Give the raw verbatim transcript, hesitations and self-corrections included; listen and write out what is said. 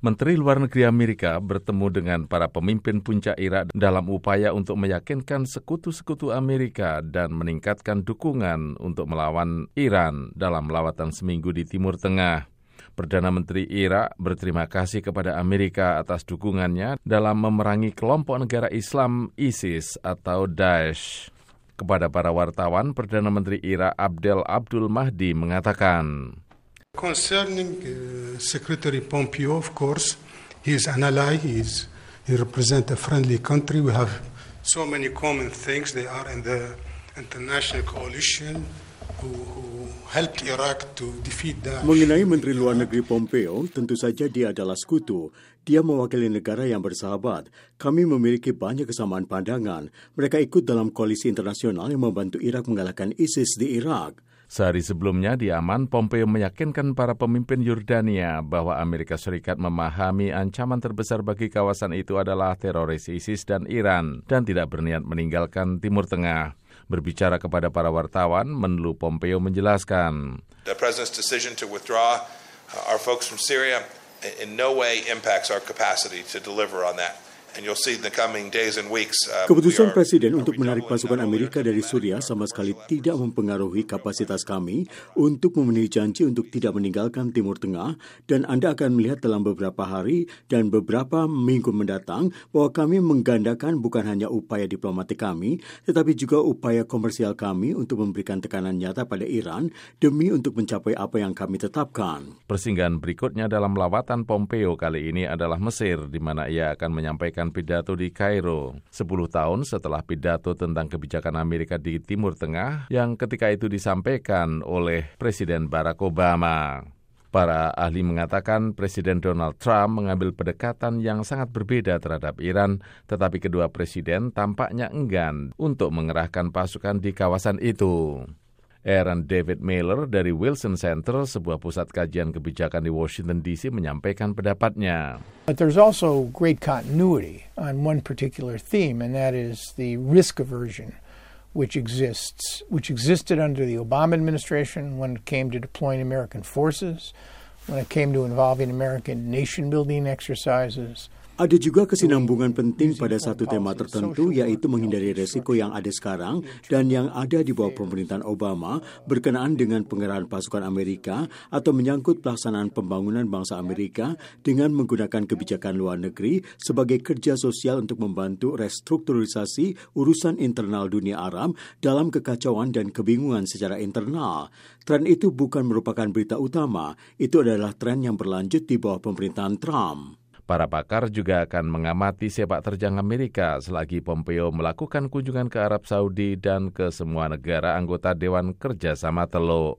Menteri Luar Negeri Amerika bertemu dengan para pemimpin puncak Irak dalam upaya untuk meyakinkan sekutu-sekutu Amerika dan meningkatkan dukungan untuk melawan Iran dalam lawatan seminggu di Timur Tengah. Perdana Menteri Irak berterima kasih kepada Amerika atas dukungannya dalam memerangi kelompok negara Islam ISIS atau Daesh. Kepada para wartawan, Perdana Menteri Irak Abdel Abdul Mahdi mengatakan, Concerning uh, Secretary Pompeo, of course, he is an ally, he, is, he represents a friendly country. We have so many common things. They are in the international coalition who, who helped Iraq to defeat Daesh. Mengenai Menteri Luar Negeri Pompeo, tentu saja dia adalah sekutu. Dia mewakili negara yang bersahabat. Kami memiliki banyak kesamaan pandangan. Mereka ikut dalam koalisi internasional yang membantu Irak mengalahkan ISIS di Irak. Sehari sebelumnya di Amman, Pompeo meyakinkan para pemimpin Yordania bahwa Amerika Serikat memahami ancaman terbesar bagi kawasan itu adalah teroris ISIS dan Iran dan tidak berniat meninggalkan Timur Tengah. Berbicara kepada para wartawan, Menlu Pompeo menjelaskan, The President's decision to withdraw our folks from Syria in no way impacts our capacity to deliver on that. Keputusan Presiden untuk menarik pasukan Amerika dari Suriah sama sekali tidak mempengaruhi kapasitas kami untuk memenuhi janji untuk tidak meninggalkan Timur Tengah, dan Anda akan melihat dalam beberapa hari dan beberapa minggu mendatang bahwa kami menggandakan bukan hanya upaya diplomatik kami, tetapi juga upaya komersial kami untuk memberikan tekanan nyata pada Iran demi untuk mencapai apa yang kami tetapkan. Persinggahan berikutnya dalam lawatan Pompeo kali ini adalah Mesir, di mana ia akan menyampaikan pidato di Kairo, sepuluh tahun setelah pidato tentang kebijakan Amerika di Timur Tengah yang ketika itu disampaikan oleh Presiden Barack Obama. Para ahli mengatakan Presiden Donald Trump mengambil pendekatan yang sangat berbeda terhadap Iran, tetapi kedua presiden tampaknya enggan untuk mengerahkan pasukan di kawasan itu. Aaron David Mailer dari Wilson Center, sebuah pusat kajian kebijakan di Washington D C, menyampaikan pendapatnya. But there's also great continuity on one particular theme, and that is the risk aversion which exists, which existed under the Obama administration when it came to deploying American forces, when it came to involving American nation-building exercises. Ada juga kesinambungan penting pada satu tema tertentu, yaitu menghindari resiko yang ada sekarang dan yang ada di bawah pemerintahan Obama berkenaan dengan pengerahan pasukan Amerika atau menyangkut pelaksanaan pembangunan bangsa Amerika dengan menggunakan kebijakan luar negeri sebagai kerja sosial untuk membantu restrukturisasi urusan internal dunia Arab dalam kekacauan dan kebingungan secara internal. Tren itu bukan merupakan berita utama, itu adalah tren yang berlanjut di bawah pemerintahan Trump. Para pakar juga akan mengamati sepak terjang Amerika selagi Pompeo melakukan kunjungan ke Arab Saudi dan ke semua negara anggota Dewan Kerjasama Teluk.